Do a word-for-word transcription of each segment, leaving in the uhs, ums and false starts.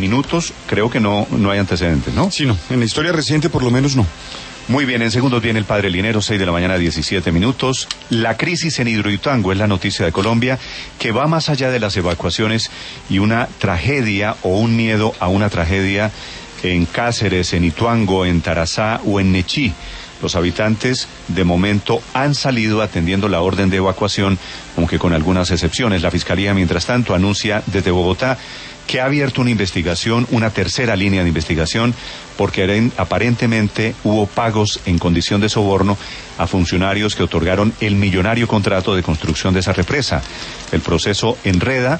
minutos, creo que no, no hay antecedentes, ¿no? Sí, no, en la historia reciente por lo menos no. Muy bien, en segundos viene el Padre Linero, seis de la mañana, diecisiete minutos. La crisis en Hidroituango es la noticia de Colombia, que va más allá de las evacuaciones y una tragedia o un miedo a una tragedia en Cáceres, en Ituango, en Tarazá o en Nechí. Los habitantes, de momento, han salido atendiendo la orden de evacuación, aunque con algunas excepciones. La Fiscalía, mientras tanto, anuncia desde Bogotá que ha abierto una investigación, una tercera línea de investigación, porque aparentemente hubo pagos en condición de soborno a funcionarios que otorgaron el millonario contrato de construcción de esa represa. El proceso enreda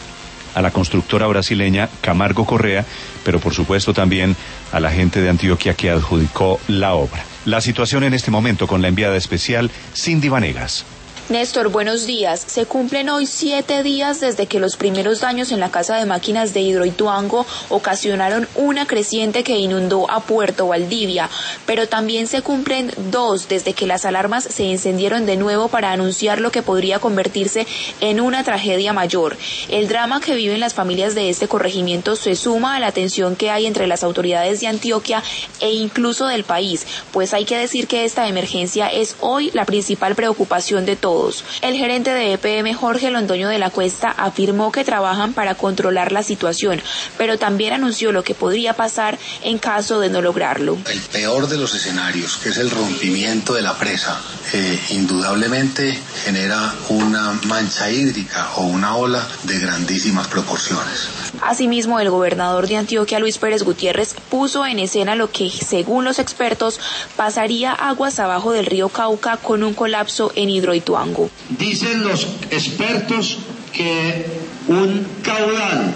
a la constructora brasileña Camargo Correa, pero por supuesto también a la gente de Antioquia que adjudicó la obra. La situación en este momento con la enviada especial Cindy Vanegas. Néstor, buenos días. Se cumplen hoy siete días desde que los primeros daños en la casa de máquinas de Hidroituango ocasionaron una creciente que inundó a Puerto Valdivia, pero también se cumplen dos desde que las alarmas se encendieron de nuevo para anunciar lo que podría convertirse en una tragedia mayor. El drama que viven las familias de este corregimiento se suma a la tensión que hay entre las autoridades de Antioquia e incluso del país, pues hay que decir que esta emergencia es hoy la principal preocupación de todos. El gerente de E P M, Jorge Londoño de la Cuesta, afirmó que trabajan para controlar la situación, pero también anunció lo que podría pasar en caso de no lograrlo. El peor de los escenarios, que es el rompimiento de la presa, eh, indudablemente genera una mancha hídrica o una ola de grandísimas proporciones. Asimismo, el gobernador de Antioquia, Luis Pérez Gutiérrez, puso en escena lo que, según los expertos, pasaría aguas abajo del río Cauca con un colapso en Hidroituango. Dicen los expertos que un caudal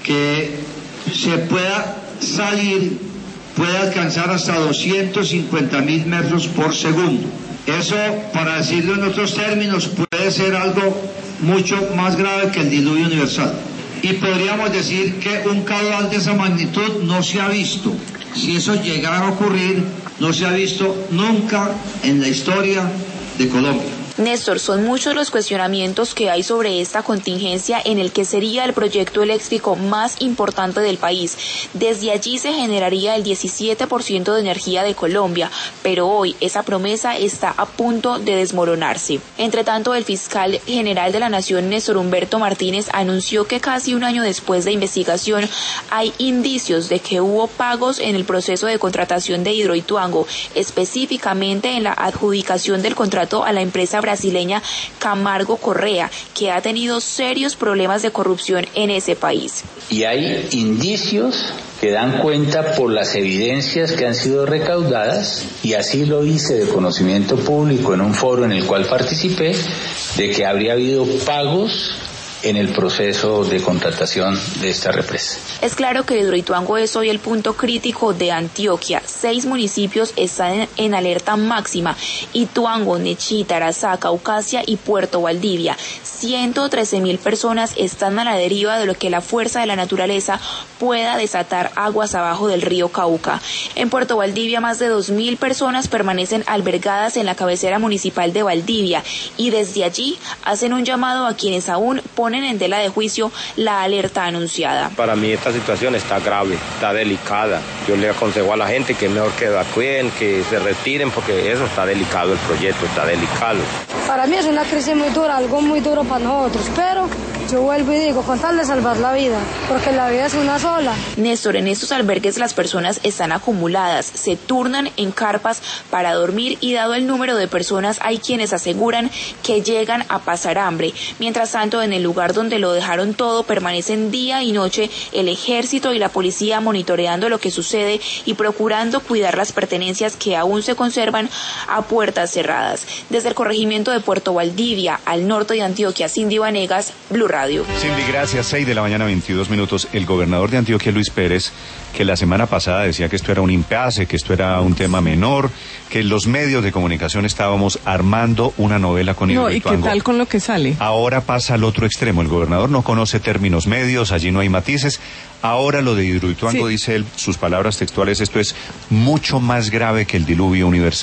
que se pueda salir puede alcanzar hasta doscientos cincuenta mil metros por segundo. Eso, para decirlo en otros términos, puede ser algo mucho más grave que el diluvio universal. Y podríamos decir que un caudal de esa magnitud no se ha visto. Si eso llegara a ocurrir, no se ha visto nunca en la historia de Colombia. Néstor, son muchos los cuestionamientos que hay sobre esta contingencia en el que sería el proyecto eléctrico más importante del país. Desde allí se generaría el diecisiete por ciento de energía de Colombia, pero hoy esa promesa está a punto de desmoronarse. Entre tanto, el fiscal general de la Nación, Néstor Humberto Martínez, anunció que casi un año después de investigación hay indicios de que hubo pagos en el proceso de contratación de Hidroituango, específicamente en la adjudicación del contrato a la empresa brasileña Camargo Correa, que ha tenido serios problemas de corrupción en ese país. Y hay indicios que dan cuenta por las evidencias que han sido recaudadas, y así lo hice de conocimiento público en un foro en el cual participé, de que habría habido pagos en el proceso de contratación de esta represa. Es claro que Hidroituango es hoy el punto crítico de Antioquia. Seis municipios están en alerta máxima: Ituango, Nechí, Tarazá, Caucasia y Puerto Valdivia. ciento trece mil personas están a la deriva de lo que la fuerza de la naturaleza pueda desatar aguas abajo del río Cauca. En Puerto Valdivia, más de dos mil personas permanecen albergadas en la cabecera municipal de Valdivia, y desde allí hacen un llamado a quienes aún ponen en tela de juicio la alerta anunciada. Para mí esta situación está grave, está delicada. Yo le aconsejo a la gente que mejor que evacúen, que se retiren, porque eso está delicado, el proyecto está delicado. Para mí es una crisis muy dura, algo muy duro para nosotros, pero yo vuelvo y digo, con tal de salvar la vida, porque la vida es una sola. Néstor, en estos albergues las personas están acumuladas, se turnan en carpas para dormir, y dado el número de personas, hay quienes aseguran que llegan a pasar hambre. Mientras tanto, en el lugar donde lo dejaron todo, permanecen día y noche el ejército y la policía monitoreando lo que sucede y procurando cuidar las pertenencias que aún se conservan a puertas cerradas. Desde el corregimiento de Puerto Valdivia, al norte de Antioquia, Cindy Vanegas, Blue Radio. Cindy, gracias. seis de la mañana, veintidós minutos. El gobernador de Antioquia, Luis Pérez, que la semana pasada decía que esto era un impasse, que esto era un tema menor, que los medios de comunicación estábamos armando una novela con Hidroituango. No, ¿y qué tal con lo que sale? Ahora pasa al otro extremo. El gobernador no conoce términos medios, allí no hay matices. Ahora lo de Hidroituango, sí, dice él, sus palabras textuales, esto es mucho más grave que el diluvio universal.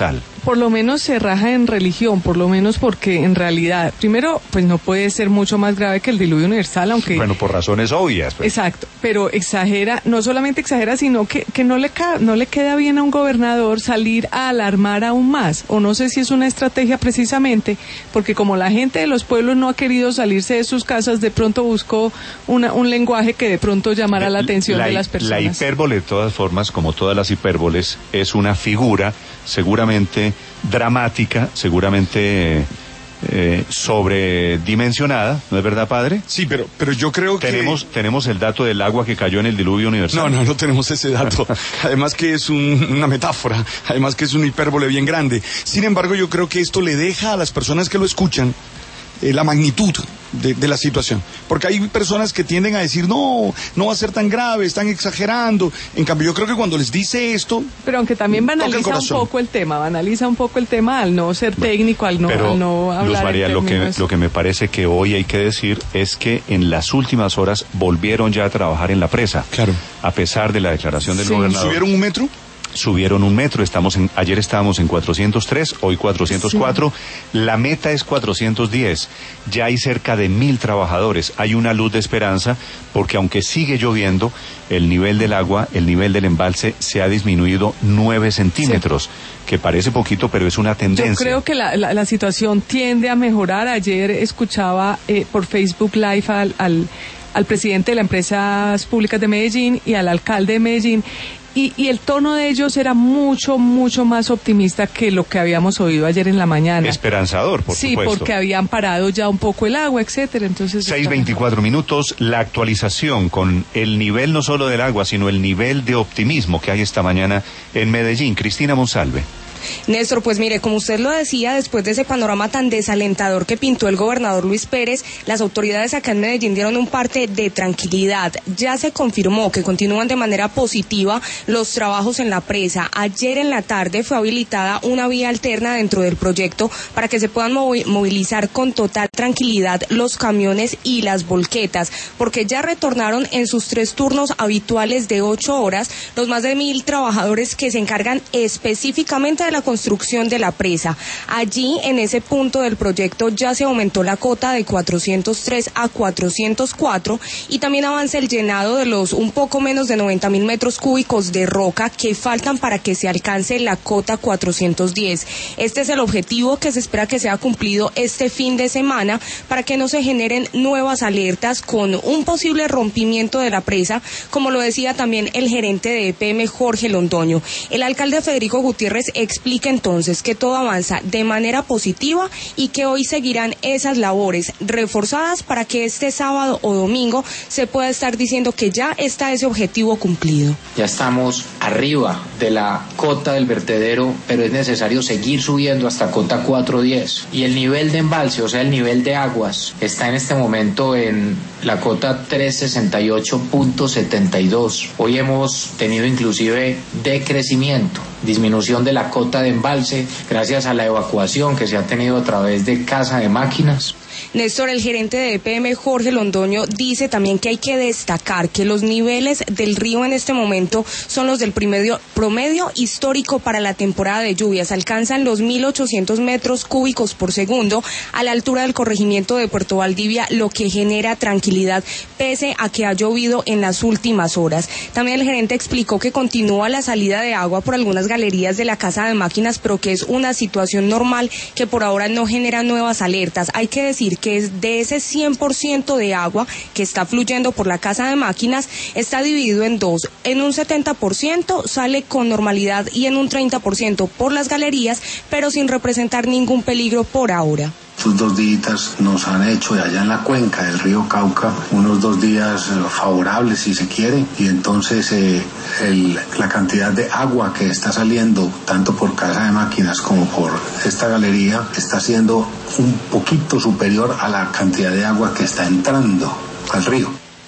por lo menos se raja en religión, por lo menos porque en realidad, primero, pues no puede ser mucho más grave que el diluvio universal, aunque... Bueno, por razones obvias. Pues. Exacto, pero exagera, no solamente exagera, sino que, que no le ca- no le queda bien a un gobernador salir a alarmar aún más, o no sé si es una estrategia precisamente, porque como la gente de los pueblos no ha querido salirse de sus casas, de pronto buscó una, un lenguaje que de pronto llamara la atención la, de las personas. La hipérbole, de todas formas, como todas las hipérboles, es una figura seguramente dramática, seguramente eh, sobredimensionada, ¿no es verdad, padre? Sí, pero, pero yo creo que... Tenemos, tenemos el dato del agua que cayó en el diluvio universal. No, no, no tenemos ese dato. Además que es un, una metáfora, además que es una hipérbole bien grande. Sin embargo, yo creo que esto le deja a las personas que lo escuchan eh, la magnitud de, de la situación. Porque hay personas que tienden a decir, no, no va a ser tan grave, están exagerando. En cambio, yo creo que cuando les dice esto... Pero aunque también banaliza un poco el tema, banaliza un poco el tema al no ser técnico, al no, Pero, al no hablar Luz María, en lo que, términos... lo que me parece que hoy hay que decir es que en las últimas horas volvieron ya a trabajar en la presa. Claro. A pesar de la declaración del Sí. gobernador. ¿Subieron un metro? Subieron un metro, estamos en, ayer estábamos en cuatrocientos tres, hoy cuatrocientos cuatro, sí. La meta es cuatrocientos diez, ya hay cerca de mil trabajadores, hay una luz de esperanza, porque aunque sigue lloviendo, el nivel del agua, el nivel del embalse se ha disminuido nueve centímetros, sí. Que parece poquito, pero es una tendencia. Yo creo que la, la, la situación tiende a mejorar. Ayer escuchaba eh, por Facebook Live al, al, al presidente de las Empresas Públicas de Medellín y al alcalde de Medellín, Y, y el tono de ellos era mucho, mucho más optimista que lo que habíamos oído ayer en la mañana. Esperanzador, por sí, supuesto. Sí, porque habían parado ya un poco el agua, etcétera. Entonces seis veinticuatro minutos, la actualización con el nivel no solo del agua, sino el nivel de optimismo que hay esta mañana en Medellín. Cristina Monsalve. Néstor, pues mire, como usted lo decía, después de ese panorama tan desalentador que pintó el gobernador Luis Pérez, las autoridades acá en Medellín dieron un parte de tranquilidad. Ya se confirmó que continúan de manera positiva los trabajos en la presa. Ayer en la tarde fue habilitada una vía alterna dentro del proyecto para que se puedan movilizar con total tranquilidad los camiones y las volquetas, porque ya retornaron en sus tres turnos habituales de ocho horas los más de mil trabajadores que se encargan específicamente de la construcción de la presa. Allí, en ese punto del proyecto, ya se aumentó la cota de cuatrocientos tres a cuatrocientos cuatro y también avanza el llenado de los un poco menos de noventa mil metros cúbicos de roca que faltan para que se alcance la cota cuatrocientos diez. Este es el objetivo que se espera que sea cumplido este fin de semana para que no se generen nuevas alertas con un posible rompimiento de la presa, como lo decía también el gerente de E P M, Jorge Londoño. El alcalde Federico Gutiérrez explica entonces que todo avanza de manera positiva y que hoy seguirán esas labores reforzadas para que este sábado o domingo se pueda estar diciendo que ya está ese objetivo cumplido. Ya estamos arriba de la cota del vertedero, pero es necesario seguir subiendo hasta cota cuatrocientos diez. Y el nivel de embalse, o sea, el nivel de aguas, está en este momento en la cota trescientos sesenta y ocho punto setenta y dos. Hoy hemos tenido inclusive decrecimiento, disminución de la cota de embalse gracias a la evacuación que se ha tenido a través de Casa de Máquinas. Néstor, el gerente de E P M, Jorge Londoño, dice también que hay que destacar que los niveles del río en este momento son los del promedio, promedio histórico para la temporada de lluvias. Alcanzan los mil ochocientos metros cúbicos por segundo a la altura del corregimiento de Puerto Valdivia, lo que genera tranquilidad pese a que ha llovido en las últimas horas. También el gerente explicó que continúa la salida de agua por algunas galerías de la Casa de Máquinas, pero que es una situación normal que por ahora no genera nuevas alertas. Hay que decir que es de ese cien por ciento de agua que está fluyendo por la Casa de Máquinas, está dividido en dos. En un setenta por ciento sale con normalidad y en un treinta por ciento por las galerías, pero sin representar ningún peligro por ahora. Estos dos días nos han hecho de allá en la cuenca del río Cauca unos dos días favorables, si se quiere, y entonces eh, el, la cantidad de agua que está saliendo tanto por Casa de Máquinas como por esta galería está siendo un poquito superior a la cantidad de agua que está entrando al río.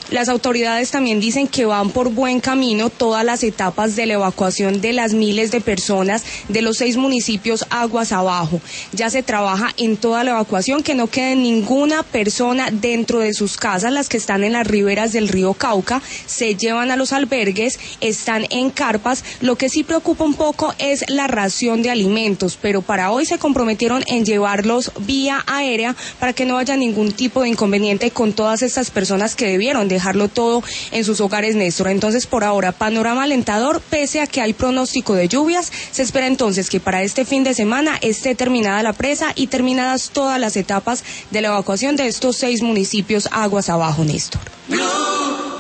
Las autoridades también dicen que van por buen camino todas las etapas de la evacuación de las miles de personas de los seis municipios aguas abajo. Ya se trabaja en toda la evacuación, que no quede ninguna persona dentro de sus casas. Las que están en las riberas del río Cauca se llevan a los albergues, están en carpas. Lo que sí preocupa un poco es la ración de alimentos, pero para hoy se comprometieron en llevarlos vía aérea para que no haya ningún tipo de inconveniente con todas estas personas que debieron de dejarlo todo en sus hogares, Néstor. Entonces, por ahora, panorama alentador, pese a que hay pronóstico de lluvias. Se espera entonces que para este fin de semana esté terminada la presa y terminadas todas las etapas de la evacuación de estos seis municipios aguas abajo, Néstor. No.